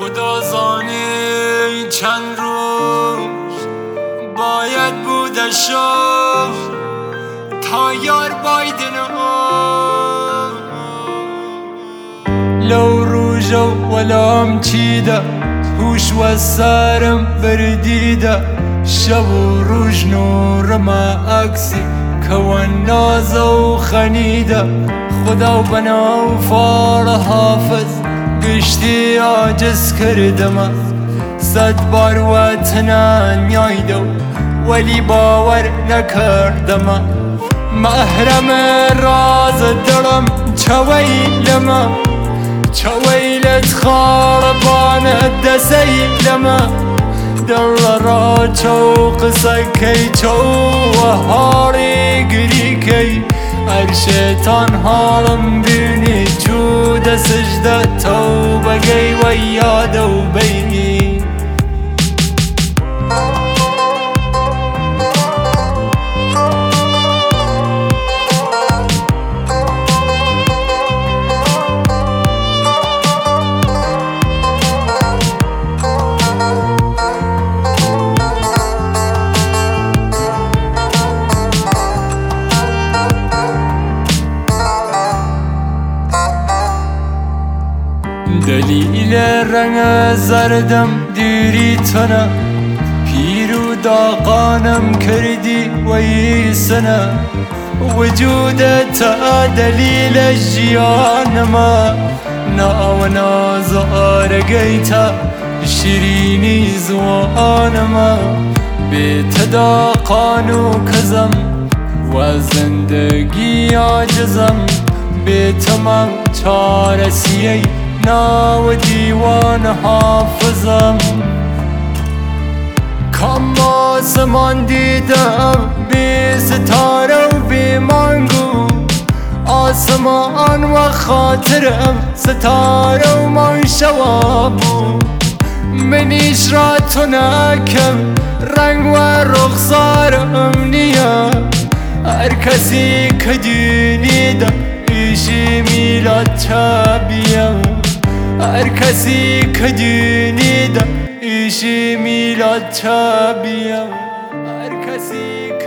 خدا زانه چند روز باید بودشو تا یار بایدنو لو روژو ولام چیده هوش و سرم بردیده شب و روژ نورما عکسی کون ناز و خنیده خدا و بنا و فار حافظ گشتی عاجز کردم صد بار وطنا نیایده ولی باور نکردم محرم راز دلم چویلم چویلت خاربان دسیلم دل را چو قصه کی چو هاری گری کی هر شیطان حالم بینی چود سجده توبه گی و یاد و بینی دلیل رنگ زردم دیری تنه پیر و داغانم کردی وی سنه وجودت دلیل جیانما ناو ناز آرگیتا شیرینی زوانما بیت داغان و کزم و زندگی عاجزم بیتمم چارسیه ناو دیوان حافظم کم آسمان دیدم بی ستاره و بی مانگو آسمان و خاطرم ستاره و من شوابو منیش را تو نکم رنگ و رخسارم نیا هر کسی که دینیده ایشی میلاد چابیم هر کسی که دینیده ایشی میلاد چابیم هر کسی